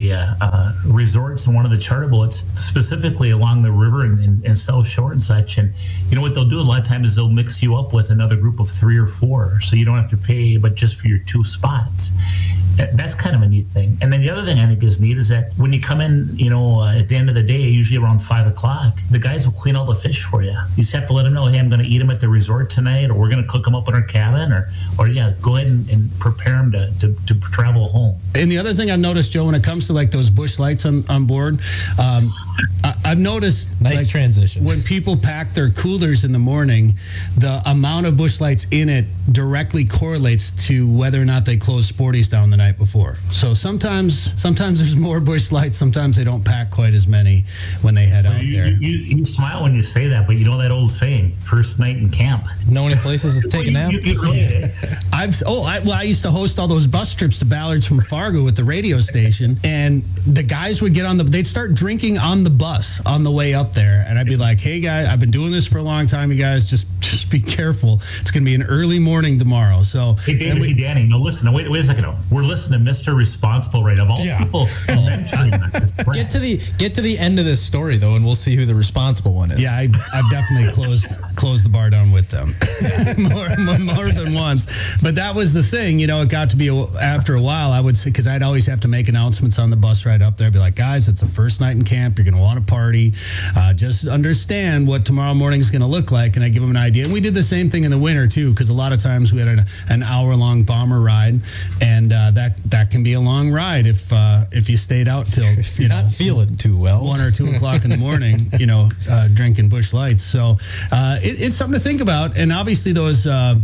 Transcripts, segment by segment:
the resorts and one of the charter boats, specifically along the river and South Shore and such. And you know what they'll do a lot of times is they'll mix you up with another group of 3 or 4, so you don't have to pay, but just for your 2 spots. That's kind of a neat thing. And then the other thing I think is neat is that when you come in, at the end of the day, usually around 5 o'clock, the guys will clean all the fish for you. You just have to let them know, hey, I'm going to eat them at the resort tonight, or we're going to cook them up in our cabin, or go ahead and prepare them to travel home. And the other thing I've noticed, Joe, when it comes to like those bush lights on board, I've noticed nice transition. When people pack their coolers in the morning, the amount of bush lights in it directly correlates to whether or not they close Sporty's down the night before. So sometimes there's more bush lights. Sometimes they don't pack quite as many when they head out there. You smile when you say that, but you know that old saying, first night in camp. Know any places to take a nap? I used to host all those bus trips to Ballards from Fargo with the radio station, and the guys would they'd start drinking on the bus on the way up there, and I'd be like, hey guys, I've been doing this for a long time, you guys, just be careful. It's going to be an early morning tomorrow. So hey, David, Danny, no, listen, wait a second. We're listening to Mr. Responsible right now. Of all people mentioning this. Get to the end of this story though, and we'll see who the responsible one is. Yeah, I've definitely closed the bar down with them more than once. But that was the thing, it got to be after a while, I would say, because I'd always have to make announcements on the bus ride up there. I'd be like, guys, it's the first night in camp. You're going to want to party. Just understand what tomorrow morning is going to look like. And I give them an idea. And we did the same thing in the winter too, because a lot of times we had an hour-long bomber ride, and that can be a long ride if you stayed out till if you're not feeling too well, 1 or 2 o'clock in the morning, drinking bush lights. So it's something to think about. And obviously those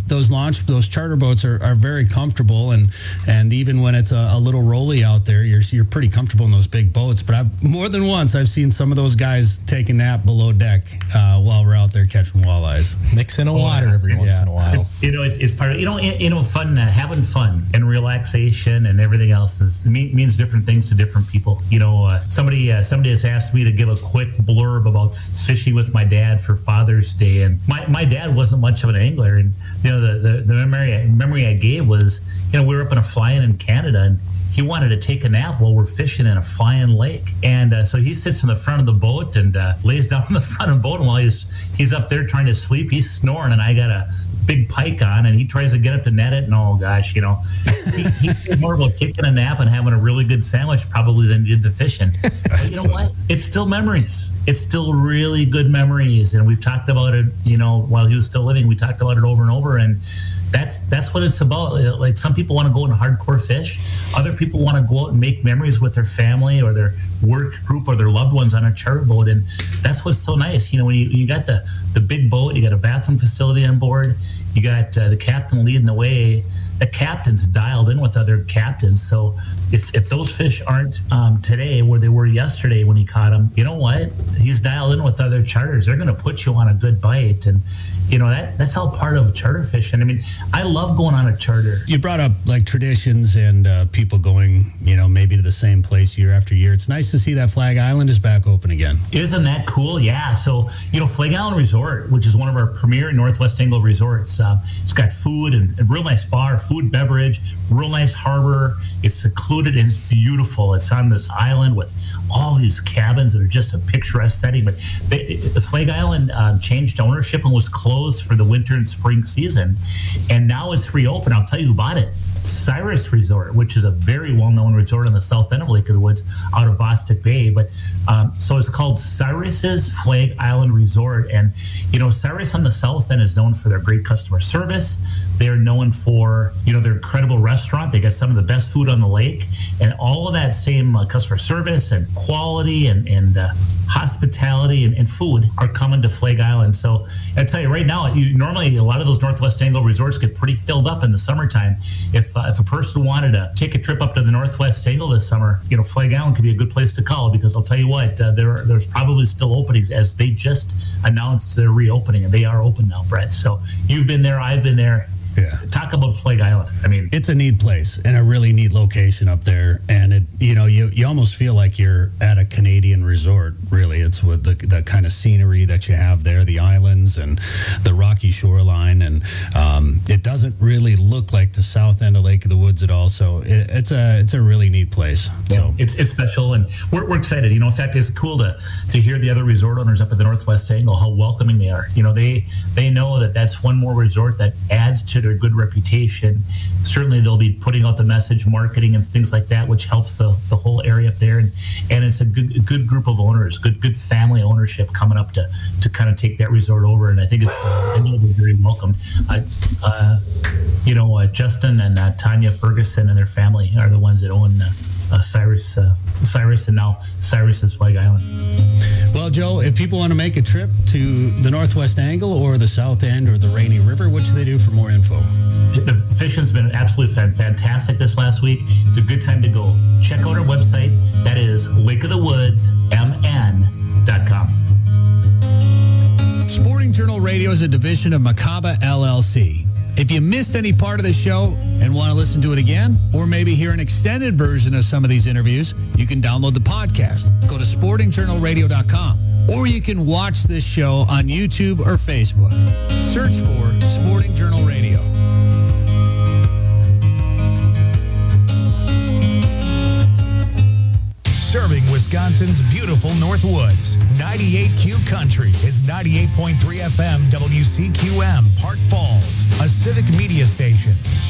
charter boats are very comfortable, and even when it's a little rolly out there, you're pretty comfortable in those big boats. But more than once I've seen some of those guys take a nap below deck while we're out there catching walleyes. Mix in a water every once in a while. It's part of fun. Having fun and relaxation and everything else means different things to different people. Somebody has asked me to give a quick blurb about fishing with my dad for Father's Day, and my dad wasn't much of an angler, and the memory I gave was we were up in a fly-in in Canada, and he wanted to take a nap while we're fishing in a fly-in lake. And so he sits in the front of the boat and lays down in the front of the boat. And while he's up there trying to sleep, he's snoring, and I got a big pike on, and he tries to get up to net it, and oh gosh, he's more about taking a nap and having a really good sandwich probably than he did the fishing. But you know what? It's still memories. It's still really good memories, and we've talked about it, while he was still living. We talked about it over and over, and that's what it's about. Like, some people want to go and hardcore fish. Other people want to go out and make memories with their family or their work group or their loved ones on a charter boat, and that's what's so nice. When you got the big boat, you got a bathroom facility on board, you got the captain leading the way. The captain's dialed in with other captains, so if those fish aren't today where they were yesterday when he caught them, you know what? He's dialed in with other charters. They're going to put you on a good bite, and that's all part of charter fishing. I mean, I love going on a charter. You brought up like traditions and people going, maybe to the same place year after year. It's nice to see that Flag Island is back open again. Isn't that cool? Yeah. So, Flag Island Resort, which is one of our premier Northwest Anglo resorts, it's got food and a real nice bar, food, beverage, real nice harbor. It's secluded and it's beautiful. It's on this island with all these cabins that are just a picturesque setting. But the Flag Island changed ownership and was closed for the winter and spring season, and now it's reopened. I'll tell you who bought it. Cyrus Resort, which is a very well-known resort on the south end of Lake of the Woods out of Bostic Bay. But so it's called Cyrus's Flag Island Resort. And, Cyrus on the south end is known for their great customer service. They're known for, their incredible restaurant. They got some of the best food on the lake. And all of that same customer service and quality and hospitality and food are coming to Flag Island. So I tell you right now, normally a lot of those Northwest Anglo resorts get pretty filled up in the summertime. If a person wanted to take a trip up to the Northwest Anglo this summer, Flag Island could be a good place to call, because I'll tell you what, there's probably still openings, as they just announced their reopening, and they are open now, Brett. So you've been there, I've been there. Talk about Flag Island. I mean, it's a neat place and a really neat location up there. And it, you almost feel like you're at a Canadian resort. Really, it's with the kind of scenery that you have there, the islands and the rocky shoreline, and it doesn't really look like the south end of Lake of the Woods at all. So it's a really neat place. So it's special, and we're excited. In fact, it's cool to hear the other resort owners up at the Northwest Angle how welcoming they are. They know that that's one more resort that adds to their good reputation. Certainly, they'll be putting out the message, marketing, and things like that, which helps the whole area up there. And it's a good group of owners, good family ownership coming up to kind of take that resort over. And I think I know they're very welcomed. Justin and Tanya Ferguson and their family are the ones that own Cyrus, and now Cyrus's Flag Island. Well, Joe, if people want to make a trip to the Northwest Angle or the South End or the Rainy River, what should they do for more info? The fishing's been absolutely fantastic this last week. It's a good time to go. Check out our website. That is lakeofthewoodsmn.com. Sporting Journal Radio is a division of Macaba LLC. If you missed any part of the show and want to listen to it again, or maybe hear an extended version of some of these interviews, you can download the podcast. Go to sportingjournalradio.com, or you can watch this show on YouTube or Facebook. Search for Sporting Journal Radio. Serving Wisconsin's beautiful Northwoods. 98Q Country is 98.3 FM WCQM, Park Falls, a civic media station.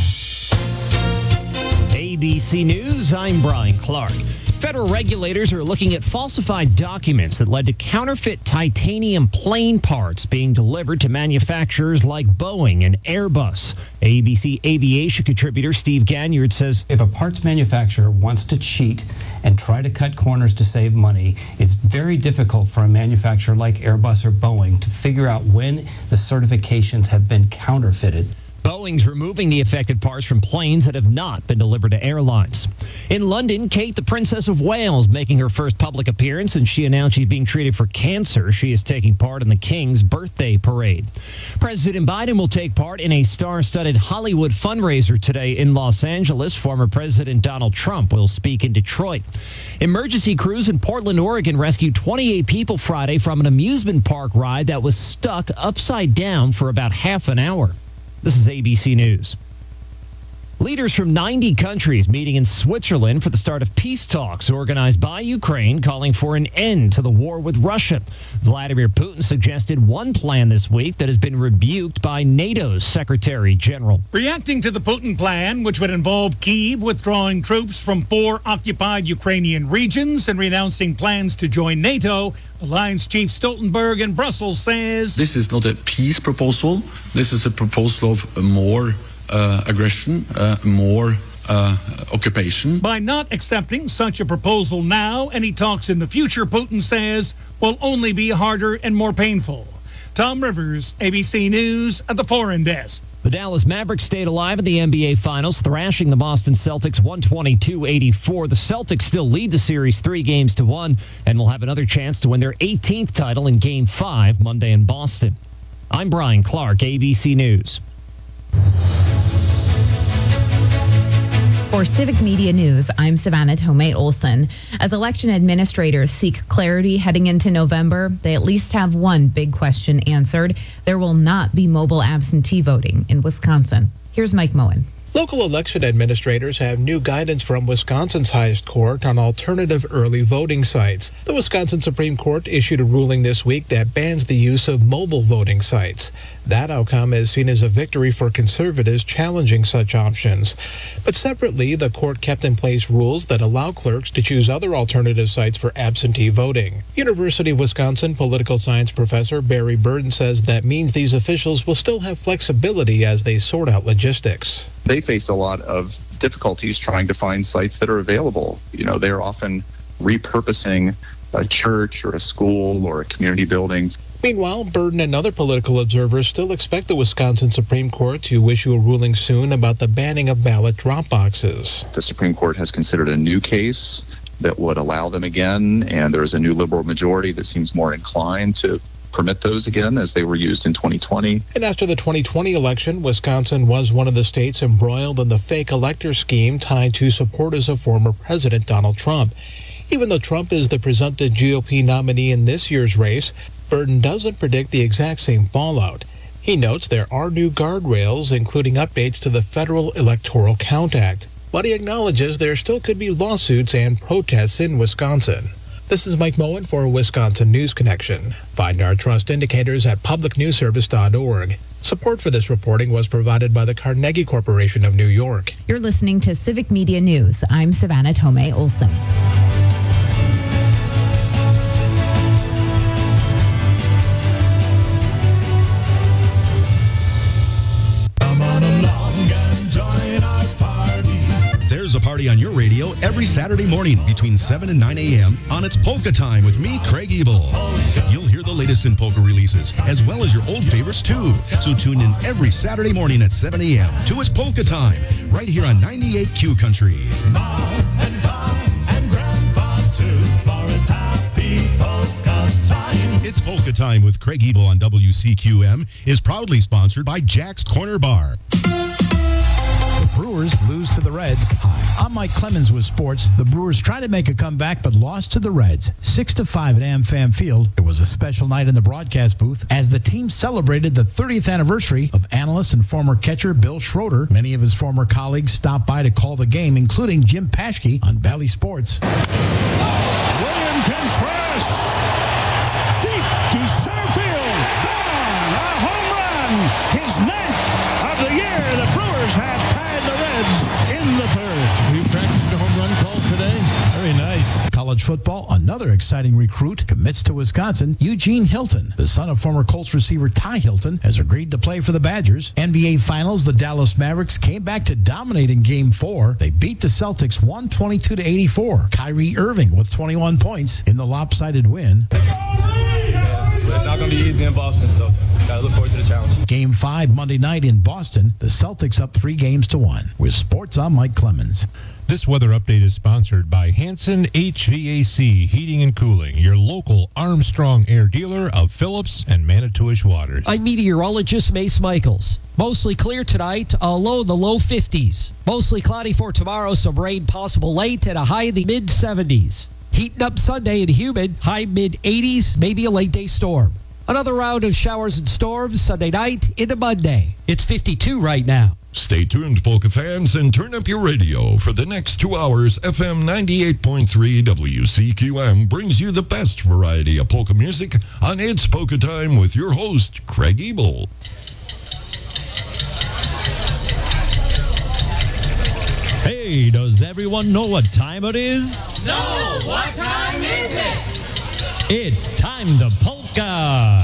ABC News, I'm Brian Clark. Federal regulators are looking at falsified documents that led to counterfeit titanium plane parts being delivered to manufacturers like Boeing and Airbus. ABC aviation contributor Steve Ganyard says, if a parts manufacturer wants to cheat and try to cut corners to save money, it's very difficult for a manufacturer like Airbus or Boeing to figure out when the certifications have been counterfeited. Boeing's removing the affected parts from planes that have not been delivered to airlines. In London, Kate, the Princess of Wales, making her first public appearance, and she announced she's being treated for cancer. She is taking part in the King's birthday parade. President Biden will take part in a star-studded Hollywood fundraiser today in Los Angeles. Former President Donald Trump will speak in Detroit. Emergency crews in Portland, Oregon rescued 28 people Friday from an amusement park ride that was stuck upside down for about half an hour. This is ABC News. Leaders from 90 countries meeting in Switzerland for the start of peace talks organized by Ukraine, calling for an end to the war with Russia. Vladimir Putin suggested one plan this week that has been rebuked by NATO's Secretary General. Reacting to the Putin plan, which would involve Kyiv withdrawing troops from 4 occupied Ukrainian regions and renouncing plans to join NATO, Alliance Chief Stoltenberg in Brussels says, this is not a peace proposal. This is a proposal of more aggression, more occupation. By not accepting such a proposal now, any talks in the future, Putin says, will only be harder and more painful. Tom Rivers, ABC News at the Foreign Desk. The Dallas Mavericks stayed alive in the NBA Finals, thrashing the Boston Celtics 122-84. The Celtics still lead the series 3-1 and will have another chance to win their 18th title in Game 5 Monday in Boston. I'm Brian Clark, ABC News. For Civic Media News, I'm Savannah Tomei Olson. As election administrators seek clarity heading into November, they at least have one big question answered. There will not be mobile absentee voting in Wisconsin. Here's Mike Moen. Local election administrators have new guidance from Wisconsin's highest court on alternative early voting sites. The Wisconsin Supreme Court issued a ruling this week that bans the use of mobile voting sites. That outcome is seen as a victory for conservatives challenging such options. But separately, the court kept in place rules that allow clerks to choose other alternative sites for absentee voting. University of Wisconsin political science professor Barry Burden says that means these officials will still have flexibility as they sort out logistics. They face a lot of difficulties trying to find sites that are available. They're often repurposing a church or a school or a community building. Meanwhile, Burden and other political observers still expect the Wisconsin Supreme Court to issue a ruling soon about the banning of ballot drop boxes. The Supreme Court has considered a new case that would allow them again, and there is a new liberal majority that seems more inclined to permit those again as they were used in 2020. And after the 2020 election, Wisconsin was one of the states embroiled in the fake elector scheme tied to supporters of former President Donald Trump. Even though Trump is the presumptive GOP nominee in this year's race, Burton doesn't predict the exact same fallout. He notes there are new guardrails, including updates to the Federal Electoral Count Act. But he acknowledges there still could be lawsuits and protests in Wisconsin. This is Mike Moen for Wisconsin News Connection. Find our trust indicators at publicnewsservice.org. Support for this reporting was provided by the Carnegie Corporation of New York. You're listening to Civic Media News. I'm Savannah Tomei Olson. There's a party on your radio every Saturday morning between 7 and 9 a.m. on It's Polka Time with me, Craig Ebel. You'll hear the latest in polka releases, as well as your old favorites, too. So tune in every Saturday morning at 7 a.m. to It's Polka Time, right here on 98Q Country. Mom and Pop and Grandpa, too, for its happy polka time. It's Polka Time with Craig Ebel on WCQM is proudly sponsored by Jack's Corner Bar. Brewers lose to the Reds. Hi, I'm Mike Clemens with sports. The Brewers tried to make a comeback but lost to the Reds 6-5 at AmFam Field. It was a special night in the broadcast booth as the team celebrated the 30th anniversary of analyst and former catcher Bill Schroeder. Many of his former colleagues stopped by to call the game, including Jim Paschke on Bally Sports. William Contreras, deep to center field. Gone, a home run. His 9th of the year. The Brewers have the Reds in the third. We've practiced a home run call today. Very nice. College football, another exciting recruit commits to Wisconsin. Eugene Hilton, the son of former Colts receiver Ty Hilton, has agreed to play for the Badgers. NBA Finals, the Dallas Mavericks came back to dominate in Game 4. They beat the Celtics 122-84. Kyrie Irving with 21 points in the lopsided win. But it's not going to be easy in Boston, so gotta look forward to the challenge. Game 5 Monday night in Boston. The Celtics up 3-1. With sports, I'm Mike Clemens. This weather update is sponsored by Hanson HVAC Heating and Cooling, your local Armstrong Air dealer of Phillips and Manitowish Waters. I'm meteorologist Mace Michaels. Mostly clear tonight, a low in the low 50s. Mostly cloudy for tomorrow, some rain possible late and a high in the mid-70s. Heating up Sunday and humid, high mid-80s, maybe a late-day storm. Another round of showers and storms Sunday night into Monday. It's 52 right now. Stay tuned, polka fans, and turn up your radio. For the next 2 hours, FM 98.3 WCQM brings you the best variety of polka music on It's Polka Time with your host, Craig Ebel. Hey, does everyone know what time it is? No, what time is it? It's time to polka.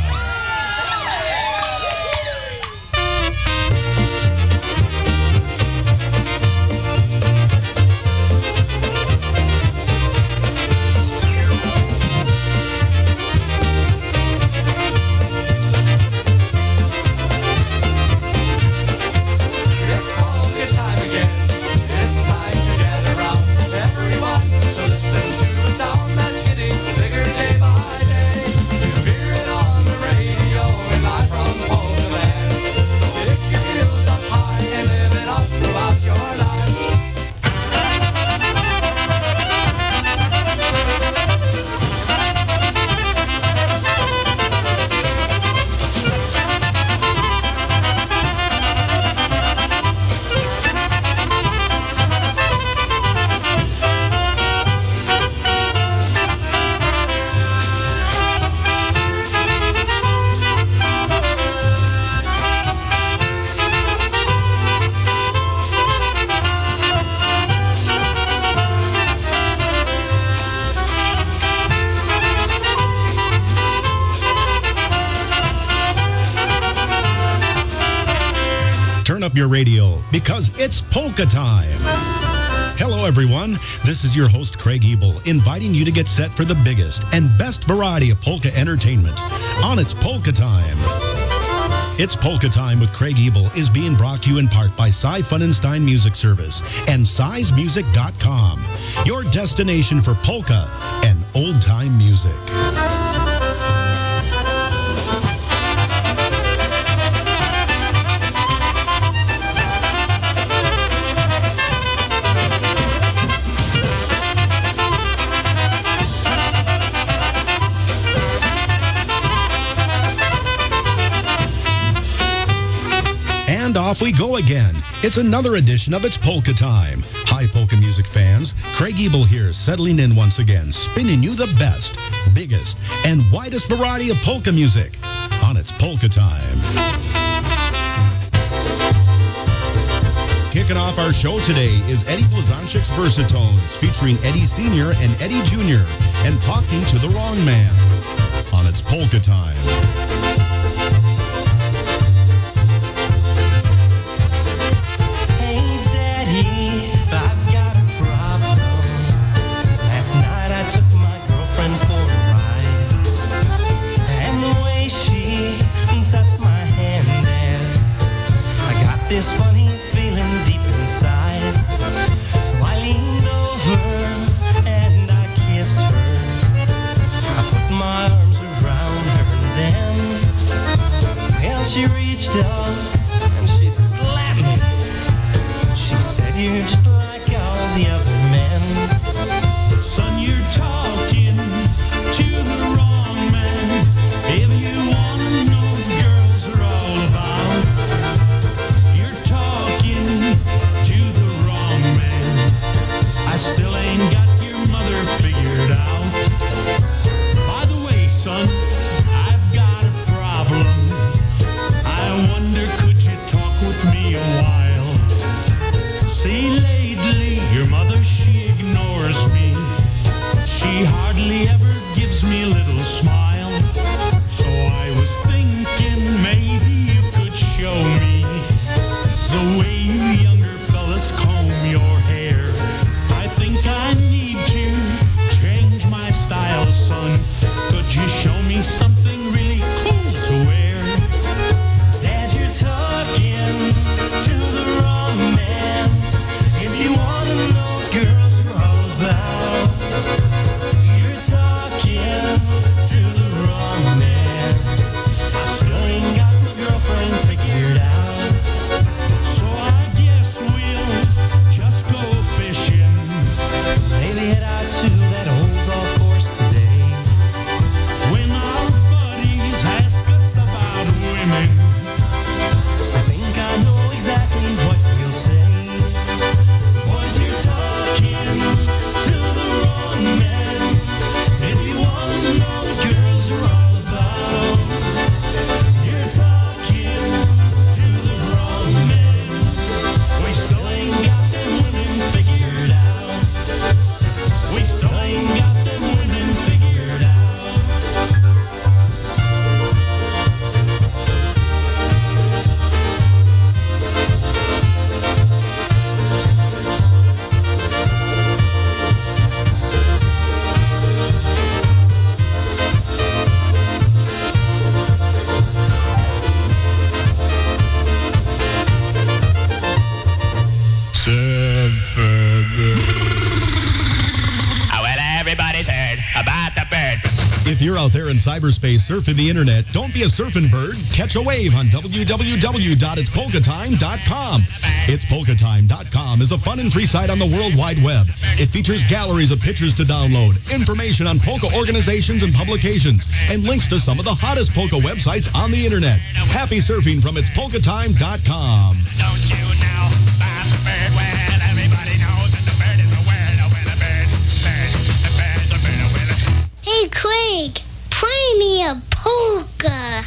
Up your radio because it's polka time. Hello everyone, this is your host Craig Ebel inviting you to get set for the biggest and best variety of polka entertainment on It's Polka Time. It's Polka Time with Craig Ebel is being brought to you in part by Cy Funenstein Music Service and SizMusic.com, your destination for polka and old-time music. Off we go again. It's another edition of It's Polka Time. Hi, polka music fans. Craig Ebel here, settling in once again, spinning you the best, biggest, and widest variety of polka music on It's Polka Time. Kicking off our show today is Eddie Blazonczyk's Versatones, featuring Eddie Sr. and Eddie Jr., and Talking to the Wrong Man on It's Polka Time. This funny feeling deep inside. So I leaned over and I kissed her. I put my arms around her and then, well, she reached up and she slapped me. She said, "You're just like all the other men. Son, you're talking to the wrong man. If you want to know what girls are all about, still ain't got your mother figured out. By the way, son, I've got a problem. I wonder, could you talk with me a while? See, lately, your mother, she ignores me. She hardly ever gives me a little smile. So I was thinking maybe you could show me the way you younger fellas comb your hair. I need to change my style, son. Could you show me something really cool to wear? Dad, you're talking to the wrong man. If you want to know what girls are all about, you're talking to the wrong man. I still ain't got my girlfriend figured out. So I guess we'll just go fishing. Maybe head out to that old golf course today. When our buddies ask us about women, I think I know exactly what we'll say. Boys, you're talking to the wrong man. If you want to know what girls are all about, you're talking to the wrong man. We still ain't got them women figured out. We still ain't got them women figured out. Everybody's heard about the bird. If you're out there in cyberspace surfing the internet, don't be a surfing bird. Catch a wave on www.itspolkatime.com. Itspolkatime.com is a fun and free site on the World Wide Web. It features galleries of pictures to download, information on polka organizations and publications, and links to some of the hottest polka websites on the internet. Happy surfing from itspolkatime.com. Don't you know about the bird? Well, everybody knows that the bird is a word. Oh, well, the bird, the bird is a bird. Hey, Craig, play me a polka.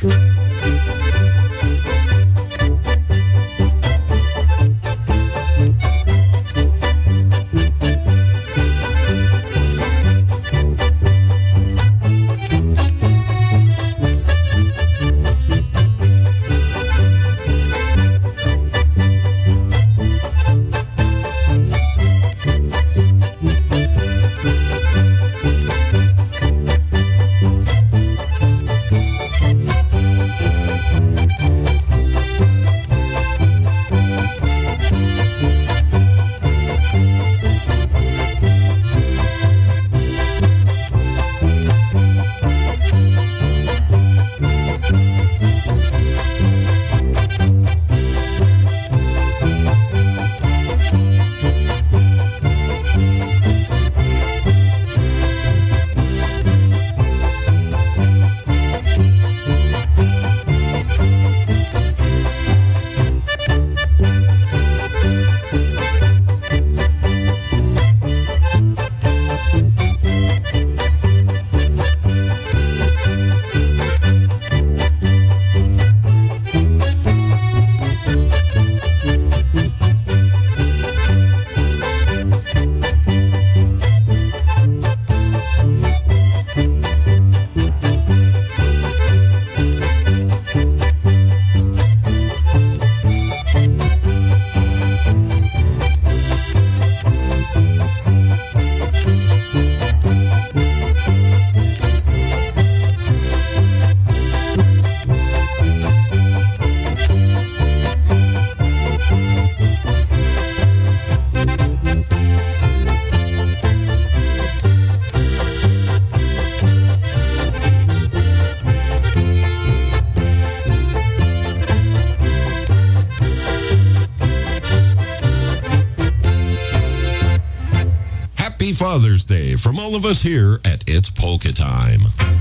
Father's Day from all of us here at It's Polka Time.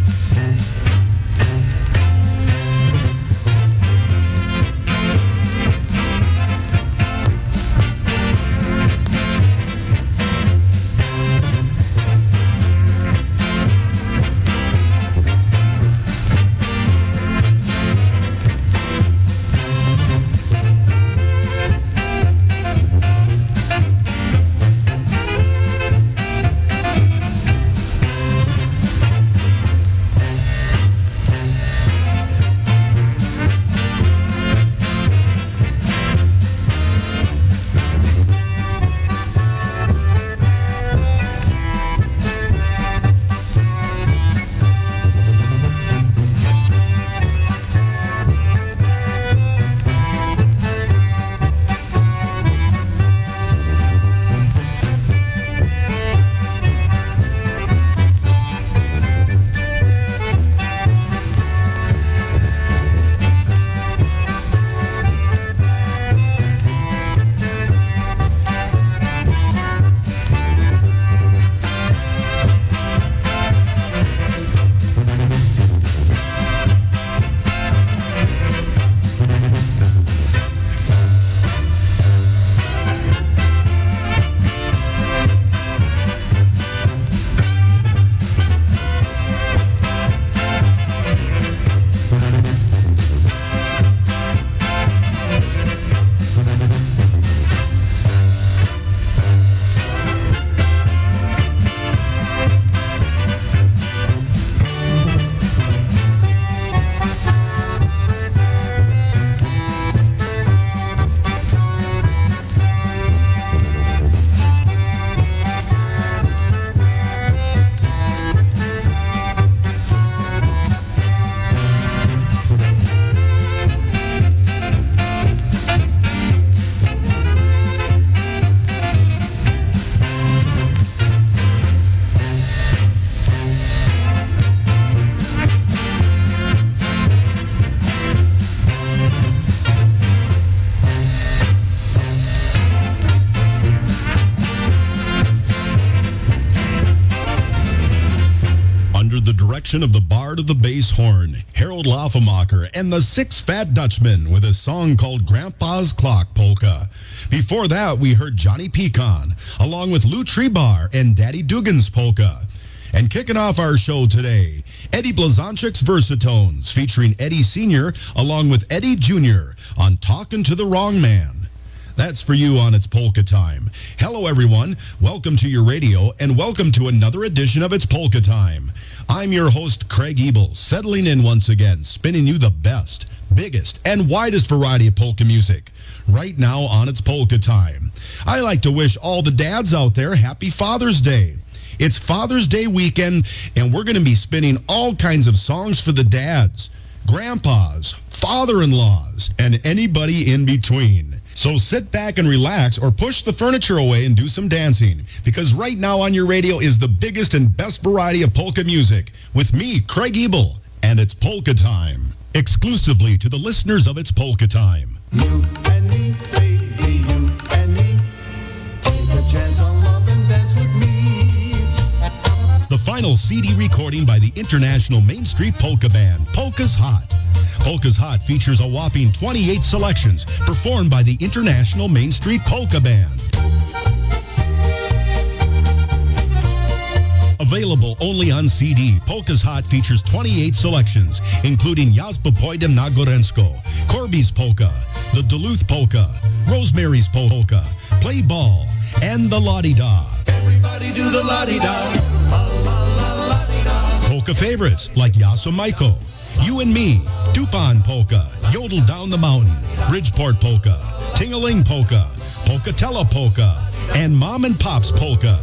Of the Bard of the Bass Horn, Harold Laufemacher, and the Six Fat Dutchmen with a song called Grandpa's Clock Polka. Before that, we heard Johnny Pecan, along with Lou Trebar and Daddy Dugan's Polka. And kicking off our show today, Eddie Blazonczyk's Versatones, featuring Eddie Sr. along with Eddie Jr. on Talkin' to the Wrong Man. That's for you on It's Polka Time. Hello, everyone. Welcome to your radio, and welcome to another edition of It's Polka Time. I'm your host, Craig Ebel, settling in once again, spinning you the best, biggest, and widest variety of polka music right now on It's Polka Time. I like to wish all the dads out there happy Father's Day. It's Father's Day weekend, and we're going to be spinning all kinds of songs for the dads, grandpas, father-in-laws, and anybody in between. So sit back and relax or push the furniture away and do some dancing, because right now on your radio is the biggest and best variety of polka music with me, Craig Ebel, and It's Polka Time, exclusively to the listeners of It's Polka Time. You and me, baby, you and me, take a chance on love and dance with me. The final CD recording by the International Main Street Polka Band, Polka's Hot. Polka's Hot features a whopping 28 selections performed by the International Main Street Polka Band. Available only on CD, Polka's Hot features 28 selections, including Jazba Pojdem na Gorensko, Corby's Polka, the Duluth Polka, Rosemary's Polka, Play Ball, and the La-Di-Da. Everybody do the la-di-da, la-la-la-la-di-da. Polka favorites like Yasa Maiko, You and Me, Dupan Polka, Yodel Down the Mountain, Bridgeport Polka, Ting-a-Ling Polka, Polkatella Polka, and Mom and Pop's Polka.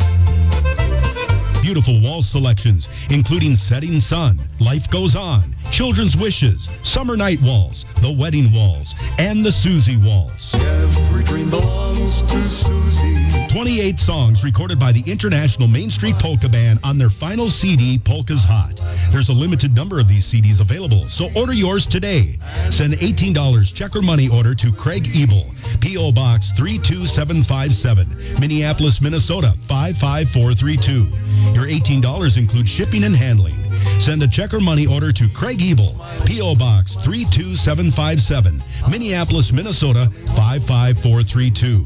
Beautiful waltz selections, including Setting Sun, Life Goes On, Children's Wishes, Summer Night Waltz, The Wedding Waltz, and the Susie Waltz. Every dream belongs to Susie. 28 songs recorded by the International Main Street Polka Band on their final CD, Polka's Hot. There's a limited number of these CDs available, so order yours today. Send $18 check or money order to Craig Ebel, P.O. Box 32757, Minneapolis, Minnesota 55432. Your $18 includes shipping and handling. Send a check or money order to Craig Ebel, P.O. Box 32757, Minneapolis, Minnesota 55432.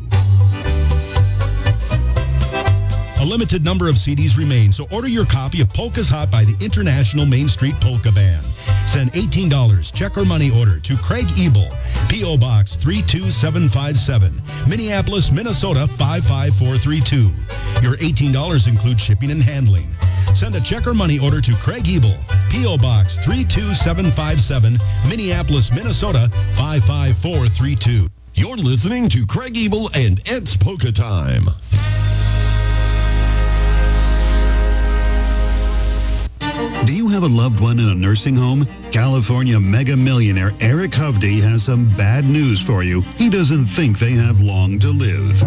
A limited number of CDs remain, so order your copy of Polka's Hot by the International Main Street Polka Band. Send $18 check or money order to Craig Ebel, P.O. Box 32757, Minneapolis, Minnesota 55432. Your $18 includes shipping and handling. Send a check or money order to Craig Ebel, P.O. Box 32757, Minneapolis, Minnesota 55432. You're listening to Craig Ebel and It's Polka Time. Do you have a loved one in a nursing home? California mega millionaire Eric Hovde has some bad news for you. He doesn't think they have long to live.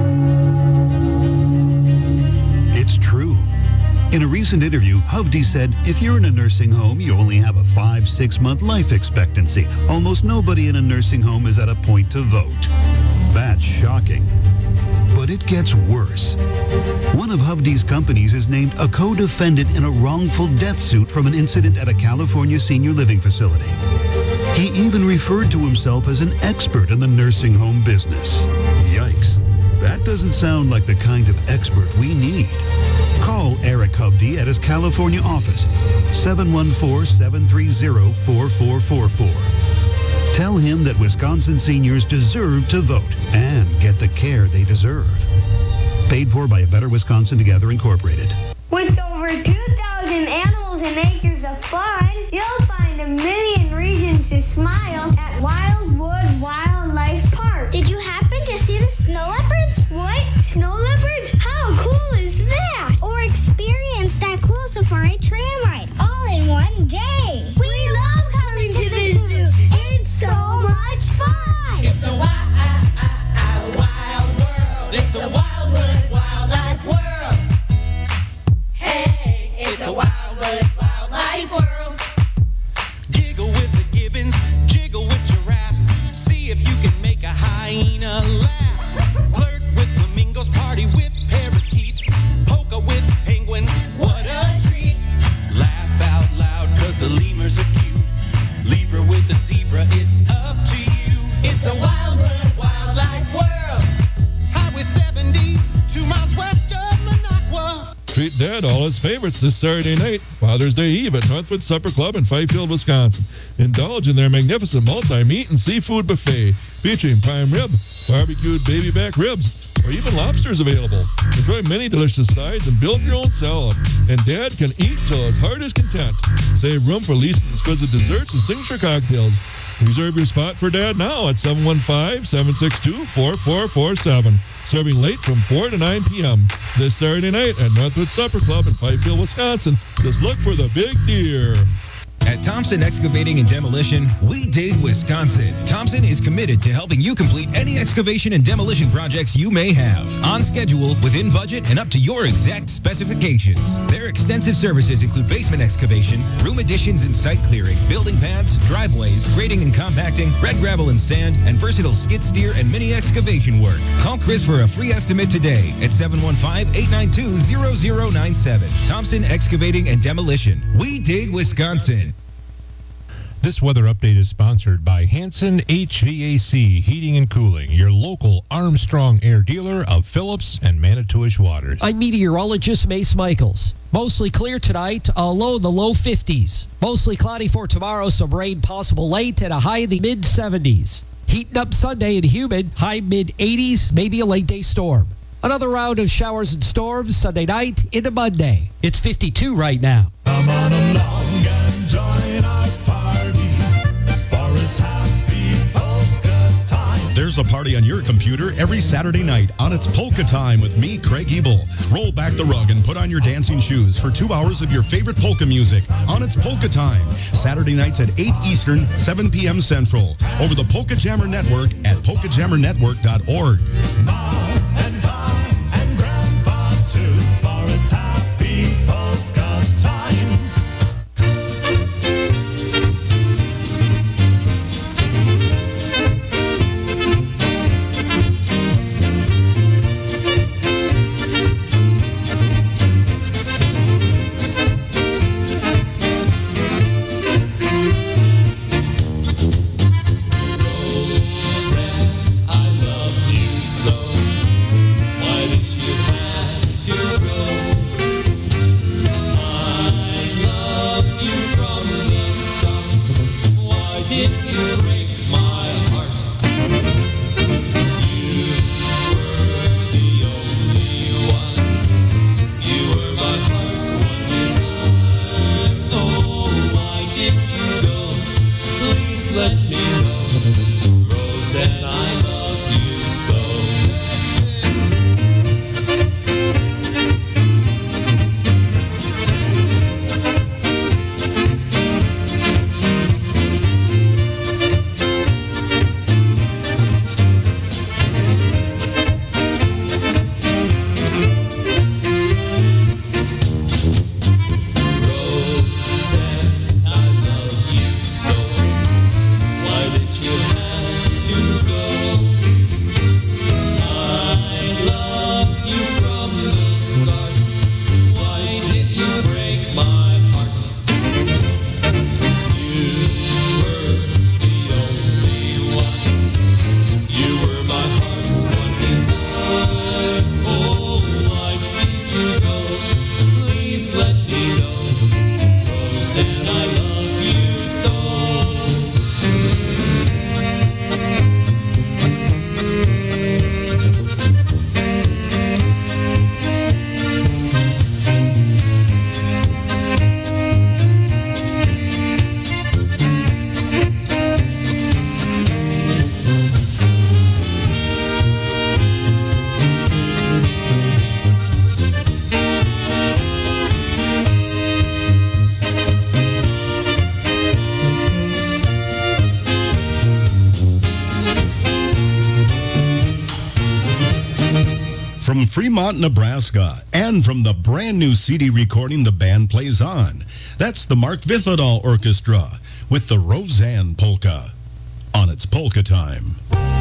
It's true. In a recent interview, Hovde said, if you're in a nursing home, you only have a 5-6 month life expectancy. Almost nobody in a nursing home is at a point to vote. That's shocking. But it gets worse. One of Hovde's companies is named a co-defendant in a wrongful death suit from an incident at a California senior living facility. He even referred to himself as an expert in the nursing home business. Yikes. That doesn't sound like the kind of expert we need. Call Eric Hovde at his California office, 714-730-4444. Tell him that Wisconsin seniors deserve to vote and get the care they deserve. Paid for by A Better Wisconsin Together Incorporated. With over 2,000 animals and acres of fun, you'll find a million reasons to smile at Wildwood Wildlife Park. Did you happen to see the snow leopards? What? Snow leopards? How cool is that? Or experience that cool safari tram ride all in one day. We love coming to the zoo. It's so much fun. It's a wild world. It's a Wildwood Wildlife world. Hey, it's a Wildwood Wildlife world. Giggle with the gibbons, jiggle with giraffes. See if you can make a hyena laugh. Flirt with flamingos, party with parakeets. Polka with penguins, what a treat. Laugh out loud, cause the lemurs are cute. Libra with the zebra, it's up to you. It's a Wildwood Wildlife world. Highway 70, 2 miles west of Minocqua. Treat Dad all its favorites this Saturday night, Father's Day Eve at Northwood Supper Club in Fifield, Wisconsin. Indulge in their magnificent multi-meat and seafood buffet featuring prime rib, barbecued baby back ribs, or even lobsters available. Enjoy many delicious sides and build your own salad. And Dad can eat till his heart is content. Save room for Lisa's exquisite desserts and signature cocktails. Reserve your spot for Dad now at 715-762-4447. Serving late from 4 to 9 p.m. this Saturday night at Northwood Supper Club in Fifield, Wisconsin. Just look for the big deer. At Thompson Excavating and Demolition, we dig Wisconsin. Thompson is committed to helping you complete any excavation and demolition projects you may have. On schedule, within budget, and up to your exact specifications. Their extensive services include basement excavation, room additions and site clearing, building paths, driveways, grading and compacting, red gravel and sand, and versatile skid steer and mini excavation work. Call Chris for a free estimate today at 715-892-0097. Thompson Excavating and Demolition. We dig Wisconsin. This weather update is sponsored by Hanson HVAC Heating and Cooling, your local Armstrong Air dealer of Phillips and Manitowish Waters. I'm meteorologist Mace Michaels. Mostly clear tonight, a low in the low 50s. Mostly cloudy for tomorrow, some rain possible late and a high in the mid-70s. Heating up Sunday and humid, high mid-80s, maybe a late-day storm. Another round of showers and storms Sunday night into Monday. It's 52 right now. Come on along and join our party, for it's happy polka time. There's a party on your computer every Saturday night on It's Polka Time with me, Craig Ebel. Roll back the rug and put on your dancing shoes for 2 hours of your favorite polka music on It's Polka Time. Saturday nights at 8 Eastern, 7 p.m. Central. Over the Polka Jammer Network at polkajammernetwork.org. For it's happy polka time. From Fremont, Nebraska, and from the brand new CD recording the band plays on. That's the Mark Vithodal Orchestra with the Roseanne Polka on It's Polka Time.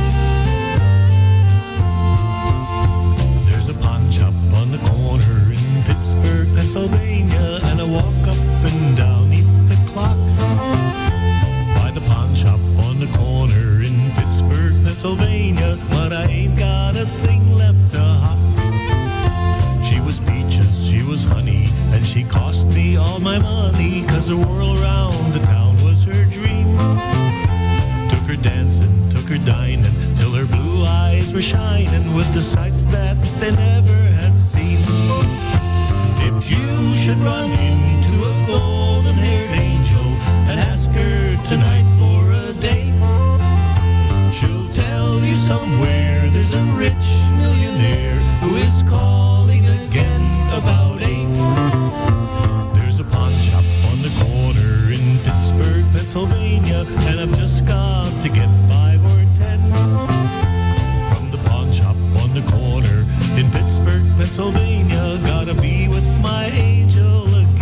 There's a pawn shop on the corner in Pittsburgh, Pennsylvania, and I walk up and down the clock. By the pawn shop on the corner in Pittsburgh, Pennsylvania, but I ain't got a thing left to hop. She was peaches, she was honey, and she cost me all my money, 'cause the world around the town was her dream. Took her dancing, took her dining, till her blue eyes were shining with the sights that they never had seen. If you should run into a golden-haired angel and ask her tonight for a date, she'll tell you somewhere there's a rich millionaire who is calling again about 8. There's a pawn shop on the corner in Pittsburgh, Pennsylvania, and I've just got to get 5 or 10 from the pawn shop on the corner in Pittsburgh, Pennsylvania. Gotta be with my angel again.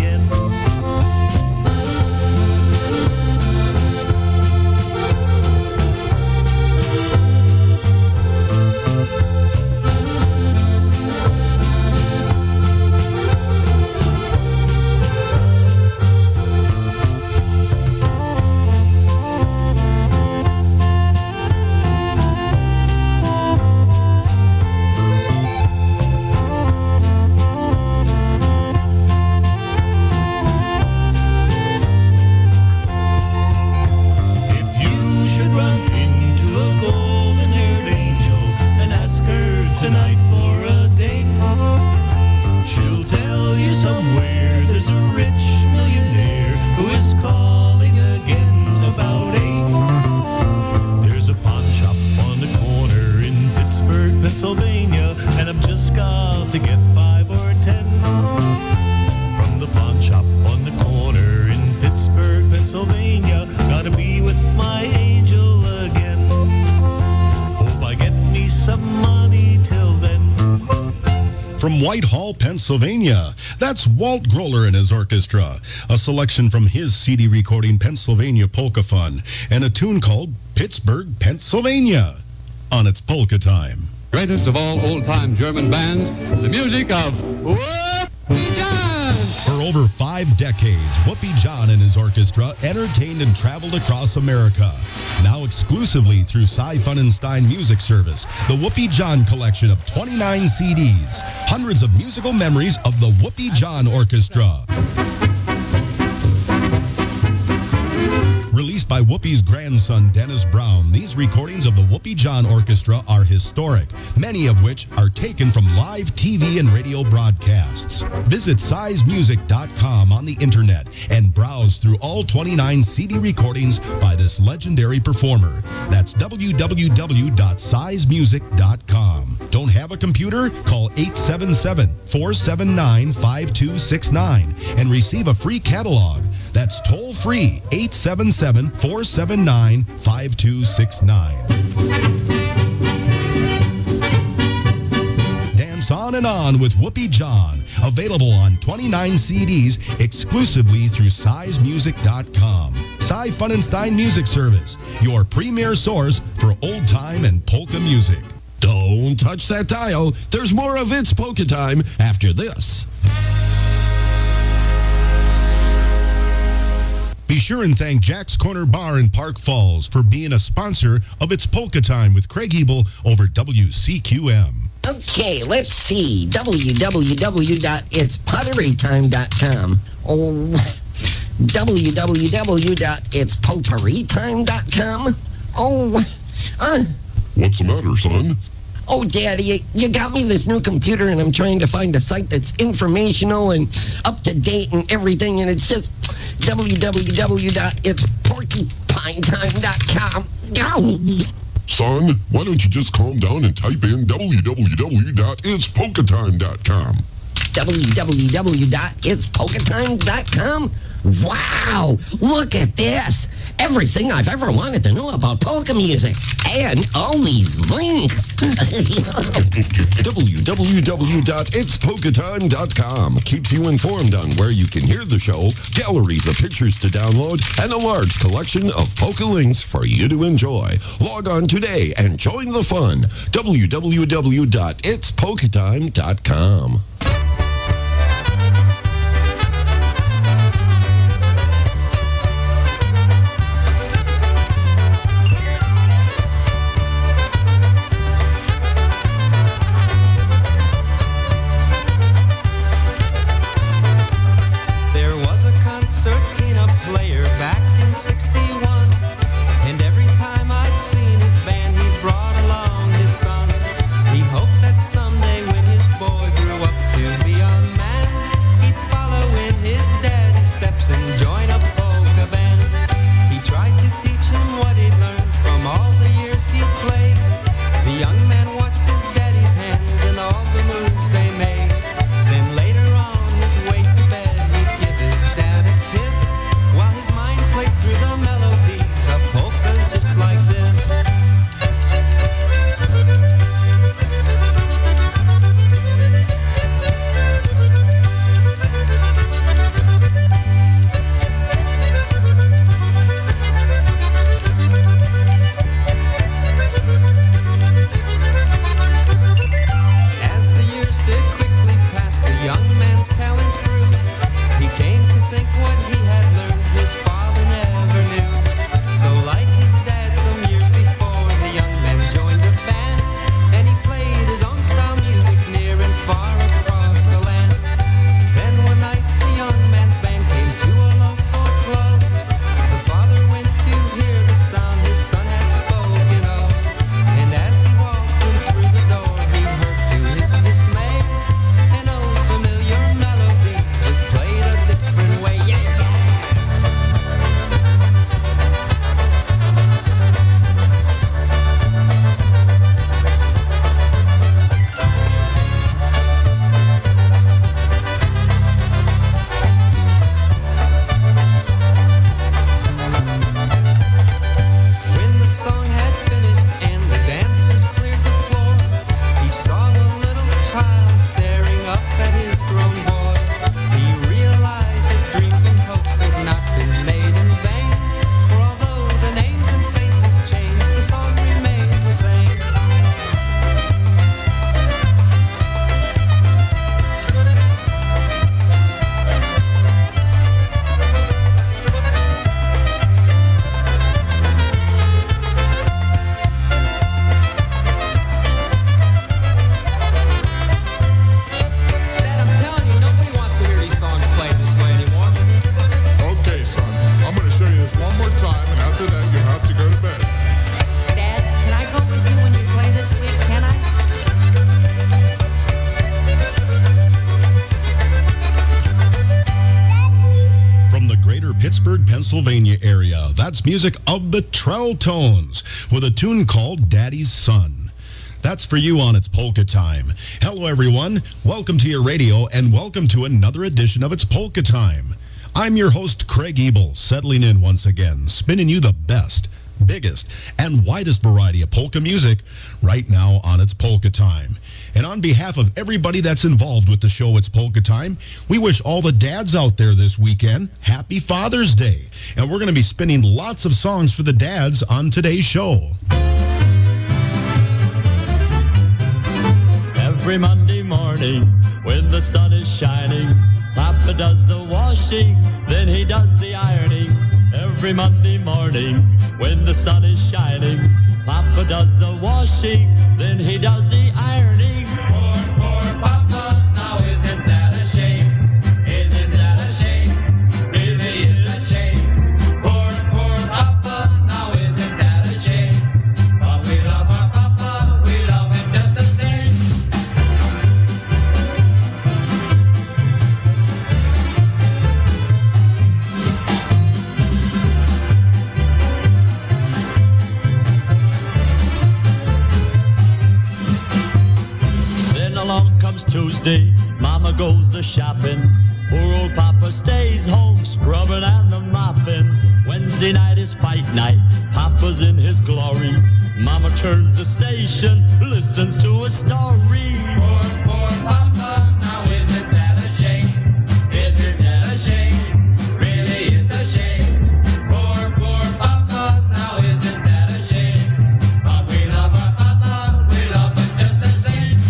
from Whitehall, Pennsylvania. That's Walt Groller and his orchestra. A selection from his CD recording Pennsylvania Polka Fun and a tune called Pittsburgh, Pennsylvania on its Polka Time. Greatest of all old-time German bands, the music of Whoopie John. For over 5 decades, Whoopie John and his orchestra entertained and traveled across America. Now exclusively through Cy Funenstein Music Service, the Whoopie John collection of 29 CDs. Hundreds of musical memories of the Whoopie John Orchestra. Released by Whoopi's grandson, Dennis Brown, these recordings of the Whoopie John Orchestra are historic, many of which are taken from live TV and radio broadcasts. Visit sizemusic.com on the internet and browse through all 29 CD recordings by this legendary performer. That's www.sizemusic.com. Don't have a computer? Call 877-479-5269 and receive a free catalog. That's toll free, 877-479-5269. Dance on and on with Whoopie John. Available on 29 CDs exclusively through sizemusic.com. Cy Funenstein Music Service, your premier source for old time and polka music. Don't touch that dial. There's more of It's Polka Time after this. Be sure and thank Jack's Corner Bar in Park Falls for being a sponsor of It's Polka Time with Craig Ebel over WCQM. Okay, let's see. www.itspotterytime.com. Oh, www.itspotterytime.com. Oh, What's the matter, son? Oh, Daddy, you got me this new computer, and I'm trying to find a site that's informational and up to date and everything, and it's just www.itsporcupinetime.com. Son, why don't you just calm down and type in www.itspolkatime.com. www.itspolkatime.com? Wow, look at this. Everything I've ever wanted to know about polka music. And all these links. www.itspolkatime.com keeps you informed on where you can hear the show, galleries of pictures to download, and a large collection of polka links for you to enjoy. Log on today and join the fun. www.itspolkatime.com. He hoped that someday when his boy grew up Pittsburgh, Pennsylvania area. That's music of the Trelltones with a tune called Daddy's Son. That's for you on It's Polka Time. Hello, everyone. Welcome to your radio, and welcome to another edition of It's Polka Time. I'm your host, Craig Ebel, settling in once again, spinning you the best, biggest, and widest variety of polka music right now on It's Polka Time. And on behalf of everybody that's involved with the show It's Polka Time, we wish all the dads out there this weekend Happy Father's Day. And we're going to be spinning lots of songs for the dads on today's show. Every Monday morning when the sun is shining, Papa does the washing, then he does the ironing. Every Monday morning when the sun is shining, Papa does the washing, then he does the ironing. Poor Papa, now isn't that a shame? Isn't that a shame? Really is a shame. Poor Papa, now isn't that a shame? But we love our Papa, we love him just the same. Along comes Tuesday, Mama goes a-shopping. Poor old Papa stays home, scrubbing and a-mopping. Wednesday night is fight night, Papa's in his glory. Mama turns the station, listens to a story. Poor Papa, now isn't that a shame? Isn't that a shame? Really it's a shame. Poor Papa, now isn't that a shame? But we love our Papa, we love him just the same.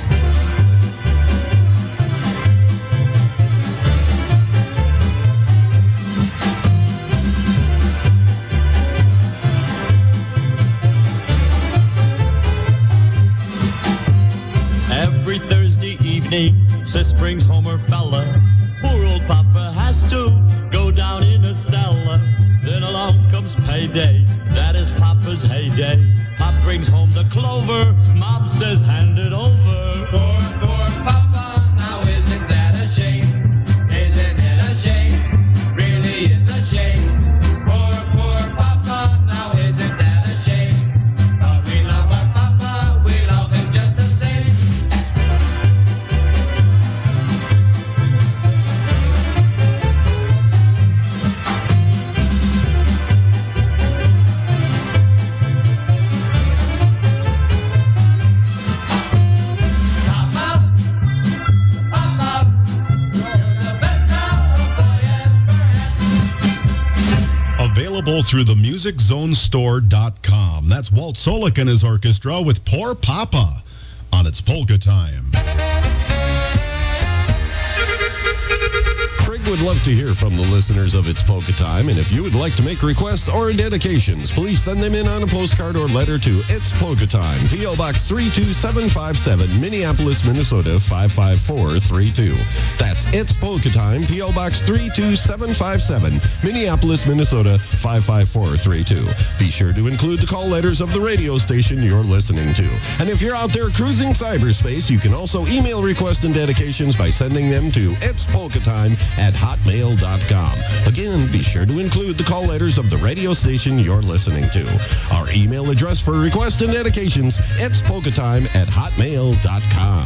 Every Thursday evening, Sis brings home her fella. Poor old Papa has to go down in a cellar. Then along comes payday, that is Papa's heyday. Pop brings home the clover, Mom says hand it over. Poor Papa, now isn't that a shame? Isn't it a shame? Really it's a shame. Poor Papa, now isn't that a shame? But we love our Papa, we love him just the same. Available through the MusicZoneStore.com. That's Walt Solik and his orchestra with Poor Papa on It's Polka Time. Craig would love to hear from the listeners of It's Polka Time, and if you would like to make requests or dedications, please send them in on a postcard or letter to It's Polka Time, P.O. Box 32757, Minneapolis, Minnesota 55432. That's It's Polka Time, P.O. Box 32757, Minneapolis, Minnesota 55432. Be sure to include the call letters of the radio station you're listening to. And if you're out there cruising cyberspace, you can also email requests and dedications by sending them to itspolkatime@hotmail.com. Again, be sure to include the call letters of the radio station you're listening to. Our email address for requests and dedications, itspolkatime@hotmail.com.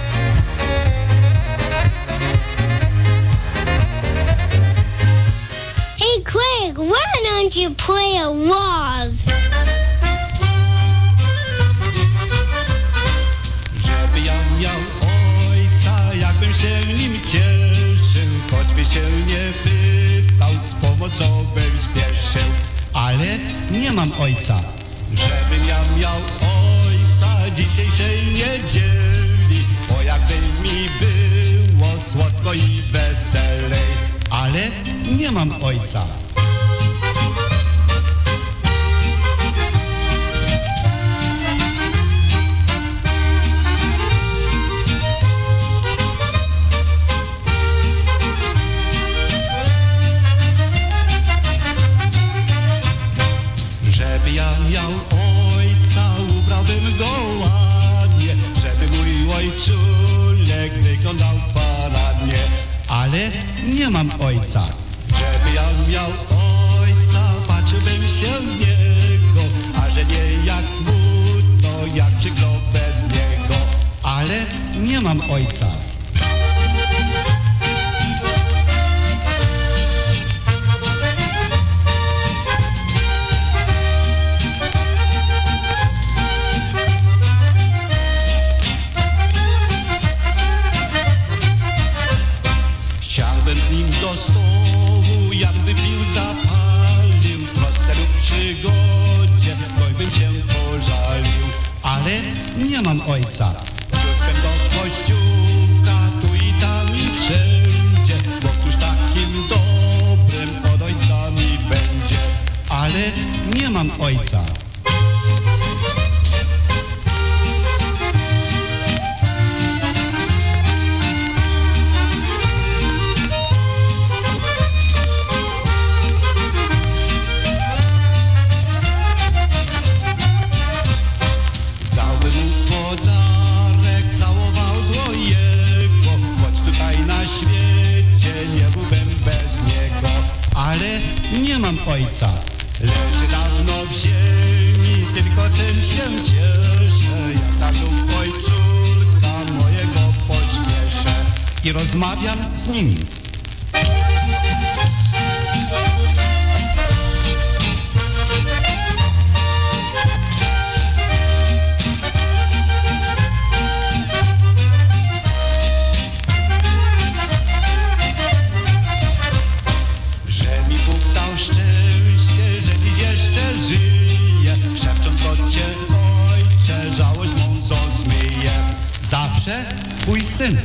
Hey, Craig, why don't you play a waltz? Żeby ja miał ojca, jakbym się nim cieszył, choćby się nie pytał, z pomocą bym spieszył. Ale nie mam ojca. Żebym ja miał ojca dzisiejszej niedzieli, bo jakby mi było słodko i weselej. Ale nie mam ojca. Żeby ja miał ojca, ubrałbym go ładnie, żeby mój ojczulek wyglądał paradnie. Ale nie mam ojca. Żeby ja miał ojca, patrzyłbym się w niego, a że nie jak smutno, jak przykro bez niego, ale nie mam ojca. Chciałbym z nim do stołu, jakby pił, zapalił, trosce lub przygodzie, boj bym się pożalił, ale nie mam ojca. Piosenkę do kościółka, tu i tam i wszędzie, bo któż takim dobrym od ojca mi będzie, ale nie mam ojca. Nie mam ojca, leży dawno w ziemi, tylko tym się cieszę, jak ta lub ojczulka mojego pośpieszę i rozmawiam z nimi. Zawsze twój syn.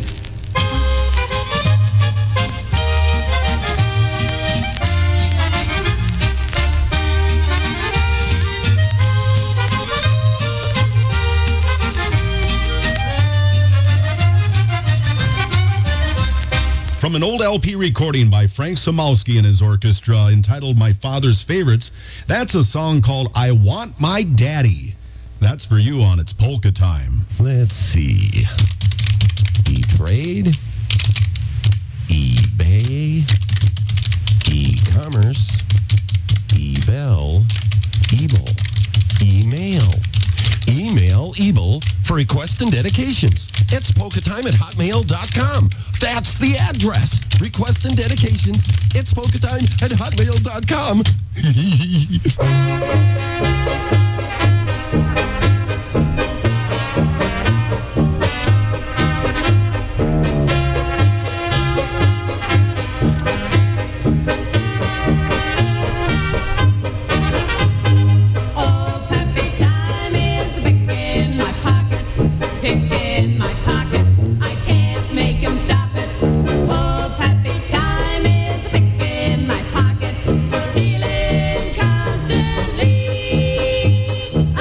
From an old LP recording by Frank Samowski and his orchestra entitled My Father's Favorites, that's a song called I Want My Daddy. That's for you on It's Polka Time. Let's see. E-Trade, eBay, e-commerce, eBell, Ebel, email. Email Ebel for requests and dedications. It's polkatime@hotmail.com. That's the address. Requests and dedications. It's polkatime@hotmail.com. Stealing constantly.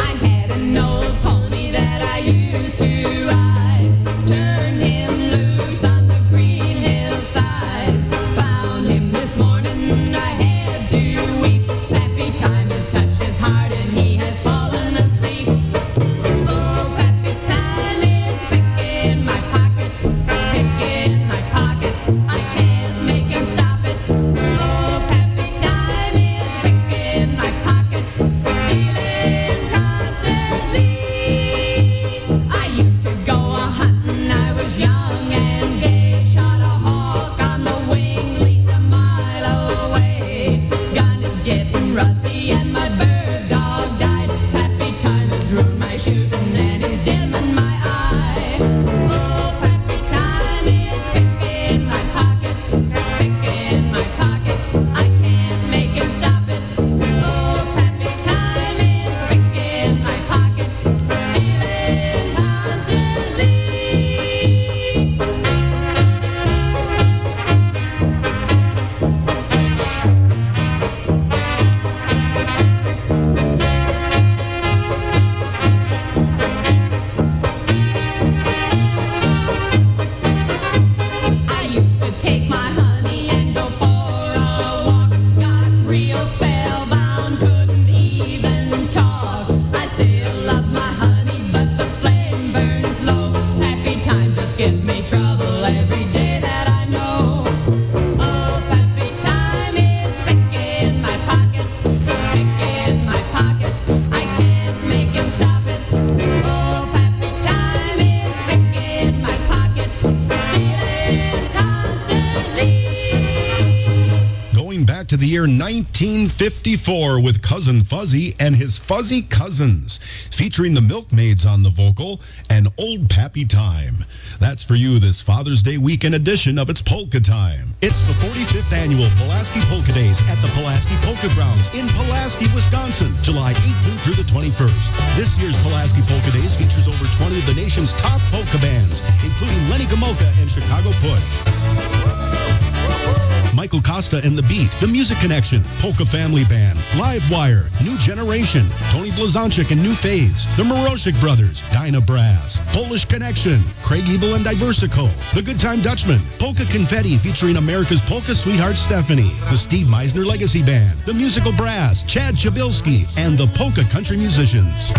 back to the year 1954 with Cousin Fuzzy and his Fuzzy Cousins, featuring the Milkmaids on the vocal and Old Pappy Time. That's for you this Father's Day weekend edition of It's Polka Time. It's the 45th annual Pulaski Polka Days at the Pulaski Polka Grounds in Pulaski, Wisconsin, July 18th through the 21st. This year's Pulaski Polka Days features over 20 of the nation's top polka bands, including Lenny Gomulka and Chicago Push, Michael Costa and The Beat, The Music Connection, Polka Family Band, Live Wire, New Generation, Tony Blazonczyk and New Phase, The Moroshik Brothers, Dyna Brass, Polish Connection, Craig Ebel and Diversico, The Good Time Dutchman, Polka Confetti featuring America's polka sweetheart Stephanie, the Steve Meisner Legacy Band, The Musical Brass, Chad Chabilski, and the Polka Country Musicians.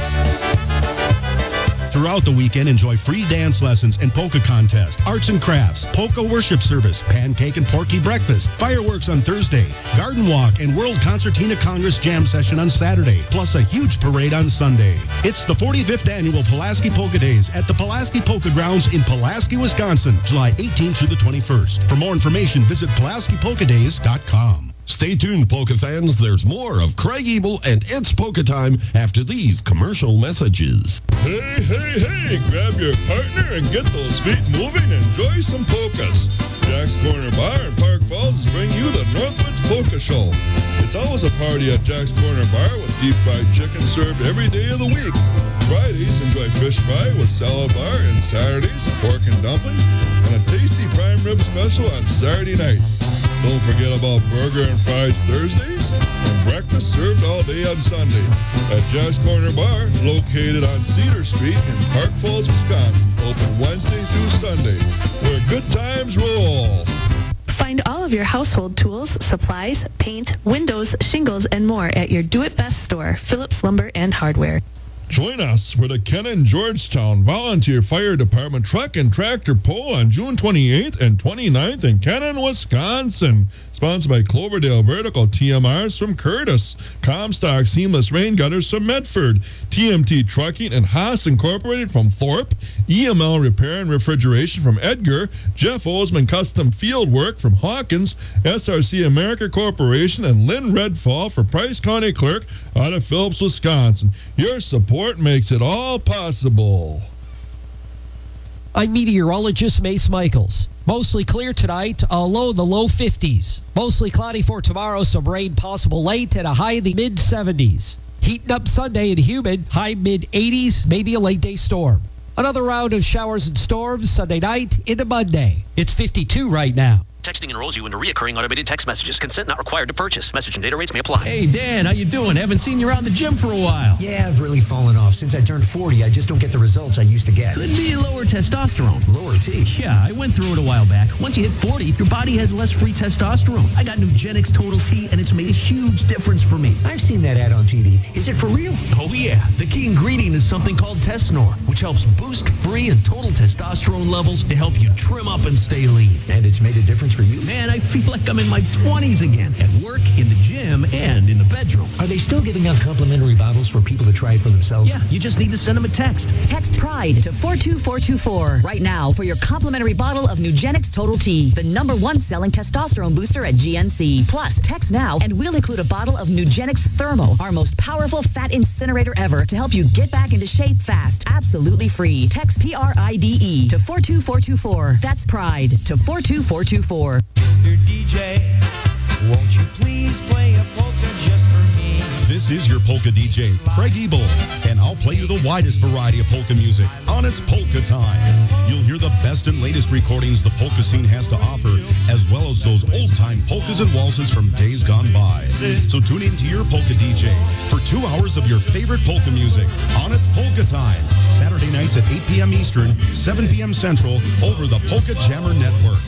Throughout the weekend, enjoy free dance lessons and polka contest, arts and crafts, polka worship service, pancake and porky breakfast, fireworks on Thursday, garden walk, and World Concertina Congress Jam Session on Saturday, plus a huge parade on Sunday. It's the 45th annual Pulaski Polka Days at the Pulaski Polka Grounds in Pulaski, Wisconsin, July 18th through the 21st. For more information, visit PulaskiPolkaDays.com. Stay tuned, polka fans. There's more of Craig Ebel and It's Polka Time after these commercial messages. Hey, hey, hey, grab your partner and get those feet moving and enjoy some polkas. Jack's Corner Bar in Park Falls bring you the Northwoods Polka Show. It's always a party at Jack's Corner Bar with deep fried chicken served every day of the week. Fridays, enjoy fish fry with salad bar, and Saturdays, pork and dumplings, and a tasty prime rib special on Saturday night. Don't forget about burger and fries Thursdays, and breakfast served all day on Sunday at Jack's Corner Bar, located on Cedar Street in Park Falls, Wisconsin, open Wednesday through Sunday, where good times roll. Find all of your household tools, supplies, paint, windows, shingles, and more at your Do-It-Best store, Phillips Lumber and Hardware. Join us for the Kennan Georgetown Volunteer Fire Department Truck and Tractor Pull on June 28th and 29th in Kennan, Wisconsin. Sponsored by Cloverdale Vertical TMRs from Curtis, Comstock Seamless Rain Gutters from Medford, TMT Trucking and Haas Incorporated from Thorpe, EML Repair and Refrigeration from Edgar, Jeff Osman Custom Field Work from Hawkins, SRC America Corporation, and Lynn Redfall for Price County Clerk out of Phillips, Wisconsin. Your support makes it all possible. I'm meteorologist Mace Michaels. Mostly clear tonight, a low in the low 50s. Mostly cloudy for tomorrow, some rain possible late and a high in the mid-70s. Heating up Sunday and humid, high mid-80s, maybe a late day storm. Another round of showers and storms Sunday night into Monday. It's 52 right now. Texting enrolls you into reoccurring automated text messages. Consent not required to purchase. Message and data rates may apply. Hey, Dan, how you doing? Haven't seen you around the gym for a while. Yeah, I've really fallen off. Since I turned 40, I just don't get the results I used to get. Could be lower testosterone. Lower T? Yeah, I went through it a while back. Once you hit 40, your body has less free testosterone. I got Nugenix Total T, and it's made a huge difference for me. I've seen that ad on TV. Is it for real? Oh, yeah. The key ingredient is something called Tesnor, which helps boost free and total testosterone levels to help you trim up and stay lean. And it's made a difference for you? Man, I feel like I'm in my 20s again, at work, in the gym, and in the bedroom. Are they still giving out complimentary bottles for people to try it for themselves? Yeah, you just need to send them a text. Text PRIDE to 42424 right now for your complimentary bottle of Nugenix Total T, the #1 selling testosterone booster at GNC. Plus, text now and we'll include a bottle of Nugenix Thermo, our most powerful fat incinerator ever, to help you get back into shape fast. Absolutely free. Text PRIDE to 42424. That's PRIDE to 42424. Mr. DJ, won't you please play a polka just for me? This is your polka DJ, Craig Ebel, and I'll play you the widest variety of polka music on It's Polka Time. You'll hear the best and latest recordings the polka scene has to offer, as well as those old-time polkas and waltzes from days gone by. So tune in to your polka DJ for 2 hours of your favorite polka music on It's Polka Time, Saturday nights at 8 p.m. Eastern, 7 p.m. Central, over the Polka Jammer Network.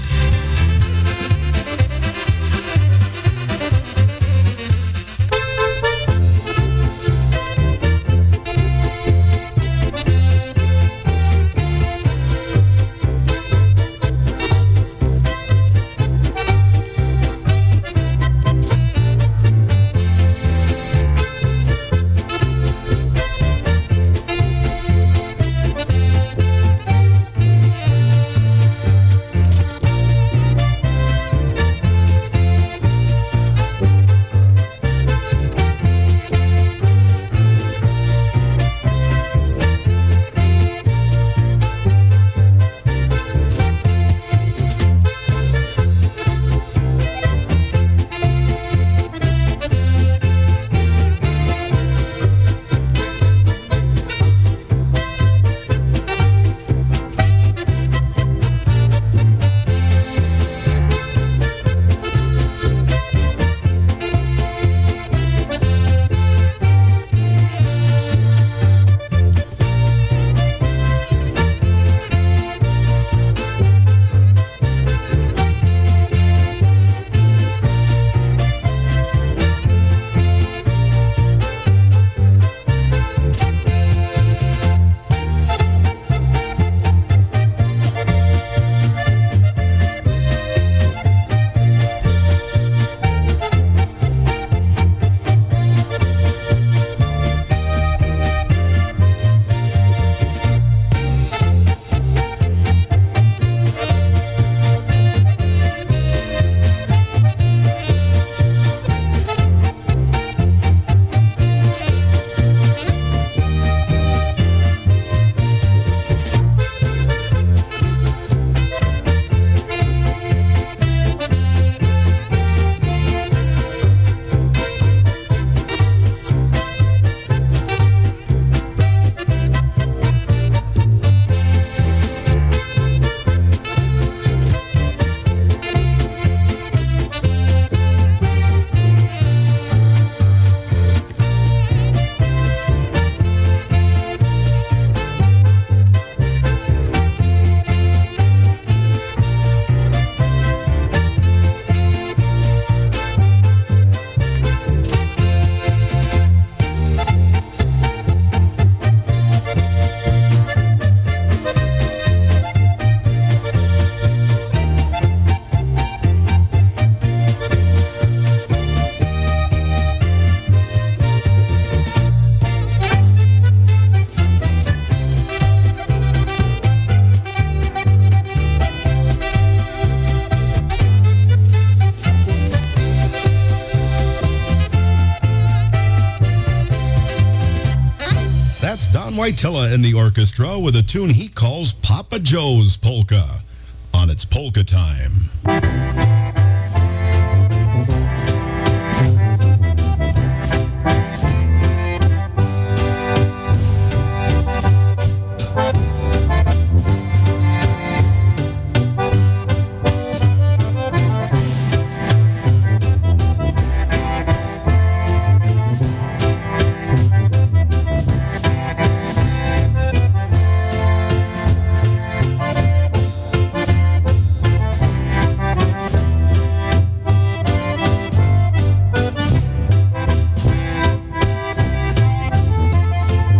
John Waitilla and the orchestra with a tune he calls Papa Joe's Polka on It's Polka Time.